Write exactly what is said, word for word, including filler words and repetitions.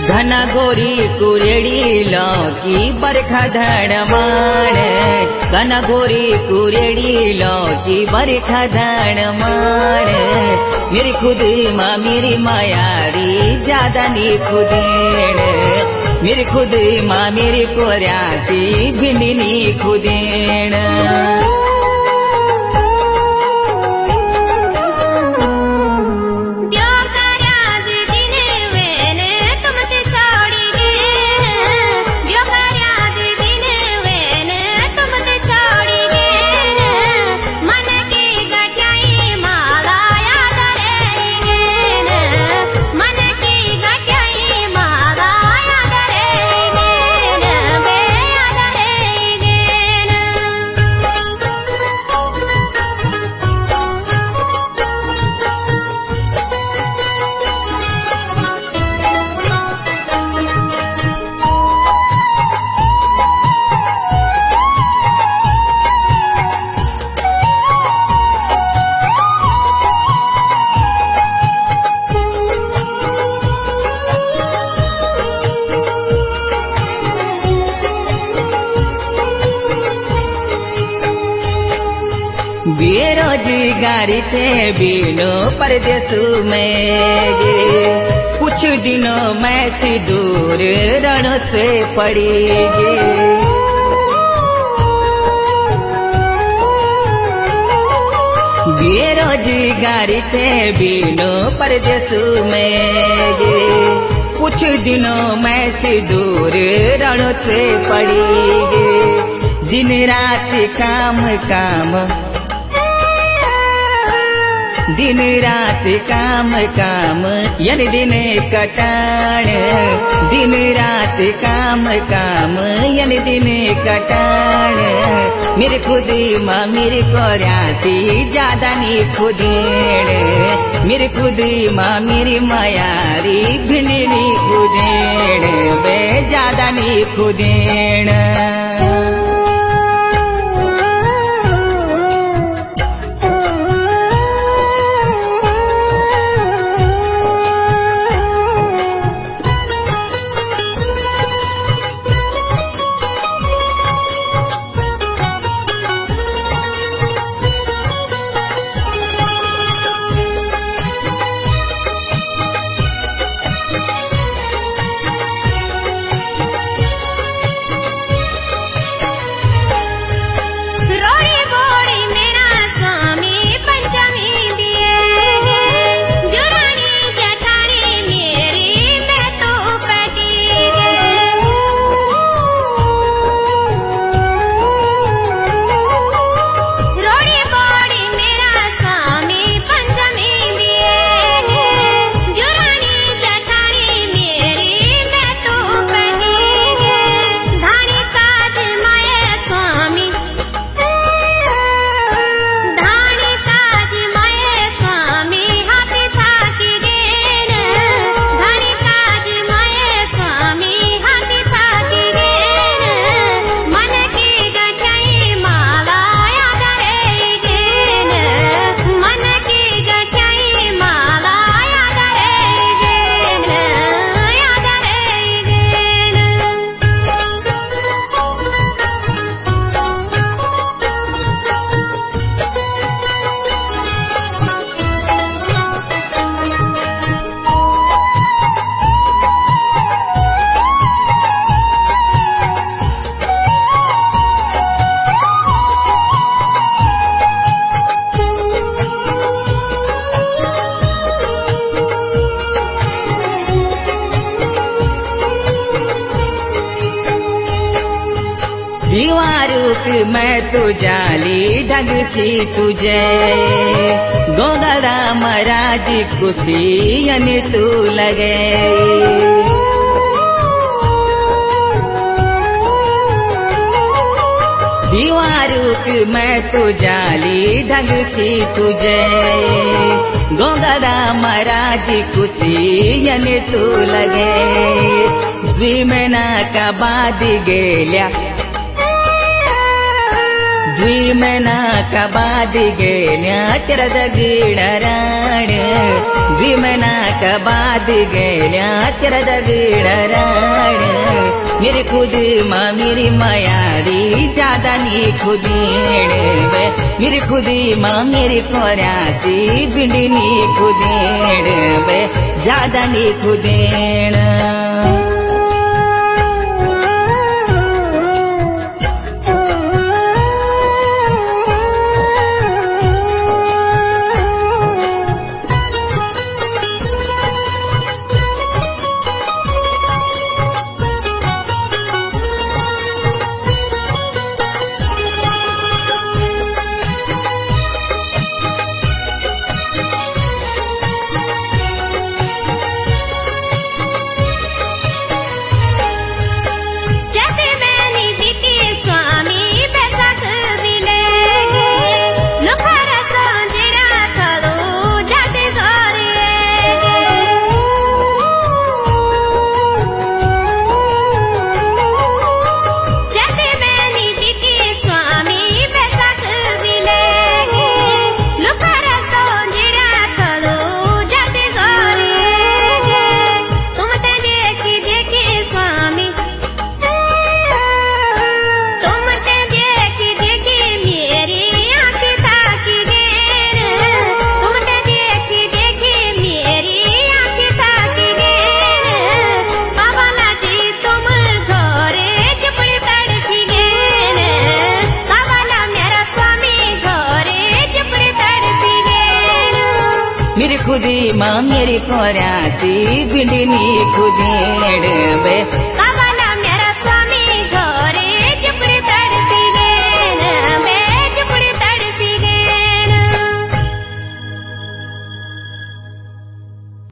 घना गोरी कुरेड़ी लौकी बरखा धड़माण, घना गोरी कुरेड़ी लौकी बरखा धड़माण। मेरी खुद माँ मेरी मायारी ज्यादा नी खुदेण, मेरी खुद माँ मेरी कोर्यासी भिंडी नी खुदेण। बेरोजगारी थे बिनो परदेश में गे, कुछ दिनों में सी दूर रणों से पड़ी गे। बेरोजगारी थे बिनो परदेश में गे, कुछ दिनों में सी दूर रणों से पड़ी गे। दिन रात काम काम, दिन रात काम काम यन दिन कटाण, दिन रात काम काम यन दिन कटाण। मेरे खुद माँ मेरे कोर्यासी ज्यादा नी खुदेण, मेरे खुद माँ मेरी मायारी भिंडी नी खुदेण, वे ज्यादा नी खुदेण। दीवारूक मैं तो जाली ढंग सी तुझे, गोगरा महाराज खुशी अन तू लगे। दीवारूक मैं तो जाली ढंग सी तुझे, गोगरा महाराज खुशी अन तू लगे। द्विमना का बाद गेल्या, द्वी महिना का बाद गेल्या तेरा दगडराड द्वी महिना का बाद गेल्या तेरा दगडराड मेरी खुद माँ मेरी मायारी ज्यादा नी खुदेड़ वे मेरी खुदी माँ मेरी कोरासी बिंडी नी खुदेड़ वे ज्यादा नी खुदेड़ मेरी खुदी माँ मेरी कोरासी बिंडी नी खुदेड़ वे